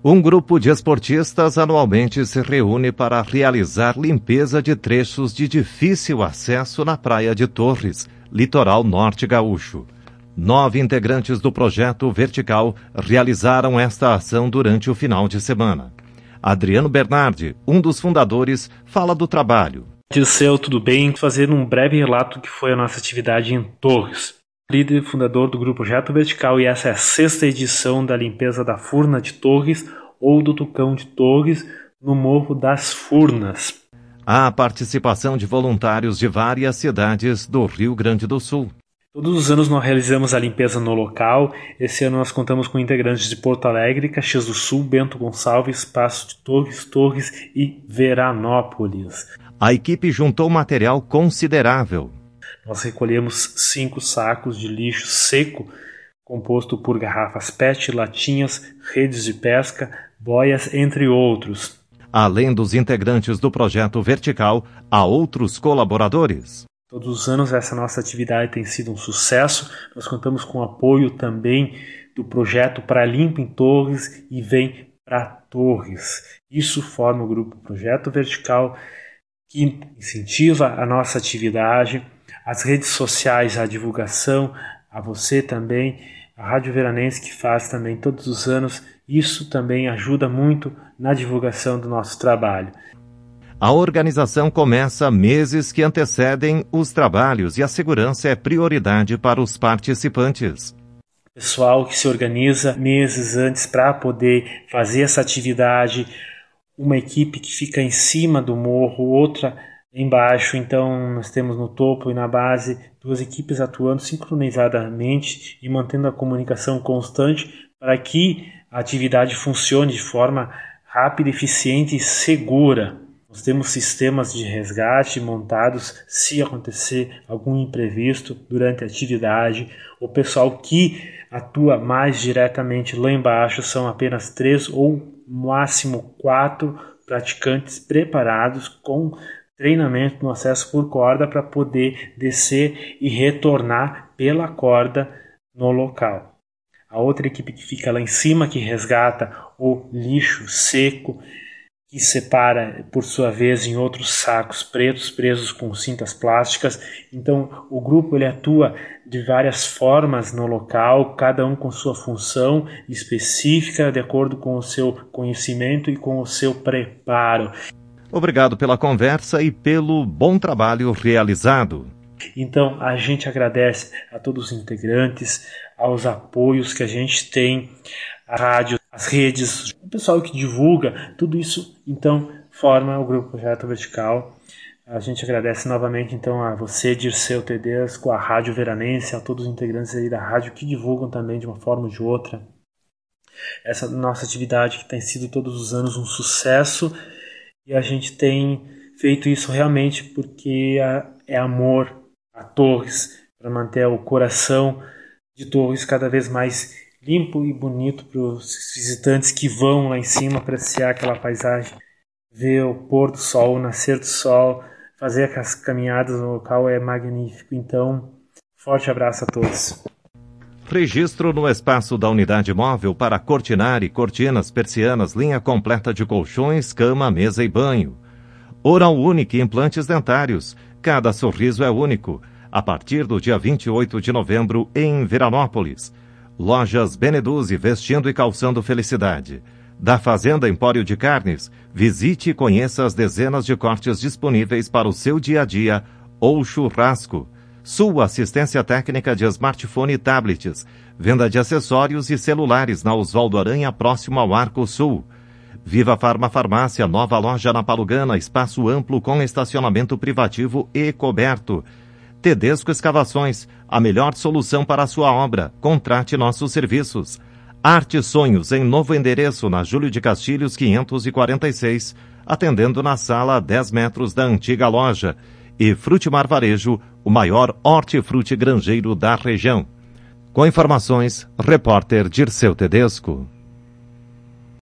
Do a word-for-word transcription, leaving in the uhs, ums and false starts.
Um grupo de esportistas anualmente se reúne para realizar limpeza de trechos de difícil acesso na Praia de Torres, litoral norte gaúcho. Nove integrantes do projeto Vertical realizaram esta ação durante o final de semana. Adriano Bernardi, um dos fundadores, fala do trabalho. Dirceu, tudo bem? Fazer um breve relato do que foi a nossa atividade em Torres. Líder e fundador do Grupo Projeto Vertical, e essa é a sexta edição da limpeza da Furna de Torres ou do Tucão de Torres, no Morro das Furnas. Há participação de voluntários de várias cidades do Rio Grande do Sul. Todos os anos nós realizamos a limpeza no local. Esse ano nós contamos com integrantes de Porto Alegre, Caxias do Sul, Bento Gonçalves, Passo de Torres, Torres e Veranópolis. A equipe juntou material considerável. Nós recolhemos cinco sacos de lixo seco, composto por garrafas P E T, latinhas, redes de pesca, boias, entre outros. Além dos integrantes do projeto Vertical, há outros colaboradores. Todos os anos essa nossa atividade tem sido um sucesso. Nós contamos com o apoio também do projeto Pra Limpo em Torres e Vem Pra Torres. Isso forma o grupo Projeto Vertical, que incentiva a nossa atividade, as redes sociais, a divulgação, a você também, a Rádio Veranense, que faz também todos os anos. Isso também ajuda muito na divulgação do nosso trabalho. A organização começa meses que antecedem os trabalhos e a segurança é prioridade para os participantes. Pessoal que se organiza meses antes para poder fazer essa atividade, uma equipe que fica em cima do morro, outra embaixo, então nós temos no topo e na base duas equipes atuando sincronizadamente e mantendo a comunicação constante para que a atividade funcione de forma rápida, eficiente e segura. Nós temos sistemas de resgate montados se acontecer algum imprevisto durante a atividade. O pessoal que atua mais diretamente lá embaixo são apenas três ou máximo quatro praticantes preparados com treinamento no acesso por corda para poder descer e retornar pela corda no local. A outra equipe que fica lá em cima, que resgata o lixo seco, que separa, por sua vez, em outros sacos pretos presos com cintas plásticas. Então, o grupo ele atua de várias formas no local, cada um com sua função específica, de acordo com o seu conhecimento e com o seu preparo. Obrigado pela conversa e pelo bom trabalho realizado. Então, a gente agradece a todos os integrantes, aos apoios que a gente tem, a rádio, as redes, o pessoal que divulga, tudo isso, então, forma o Grupo Projeto Vertical. A gente agradece novamente, então, a você, Dirceu Tedesco, a Rádio Veranense, a todos os integrantes aí da rádio que divulgam também de uma forma ou de outra essa nossa atividade que tem sido todos os anos um sucesso. E a gente tem feito isso realmente porque é amor a Torres, para manter o coração de Torres cada vez mais limpo e bonito para os visitantes que vão lá em cima apreciar aquela paisagem, ver o pôr do sol, o nascer do sol, fazer as caminhadas no local é magnífico. Então, forte abraço a todos. Registro no espaço da unidade móvel para cortinar e cortinas, persianas, linha completa de colchões, cama, mesa e banho. Oral Unique implantes dentários. Cada sorriso é único. A partir do dia vinte e oito de novembro, em Veranópolis. Lojas Beneduzzi, vestindo e calçando felicidade. Da Fazenda Empório de Carnes, visite e conheça as dezenas de cortes disponíveis para o seu dia a dia ou churrasco. Sua assistência técnica de smartphone e tablets. Venda de acessórios e celulares na Oswaldo Aranha, próximo ao Arco Sul. Viva Farma Farmácia, nova loja na Palugana, espaço amplo com estacionamento privativo e coberto. Tedesco Escavações, a melhor solução para a sua obra. Contrate nossos serviços. Arte Sonhos, em novo endereço, na Júlio de Castilhos, quinhentos e quarenta e seis, atendendo na sala a dez metros da antiga loja. E Frutimar Varejo, o maior hortifruti granjeiro da região. Com informações, repórter Dirceu Tedesco.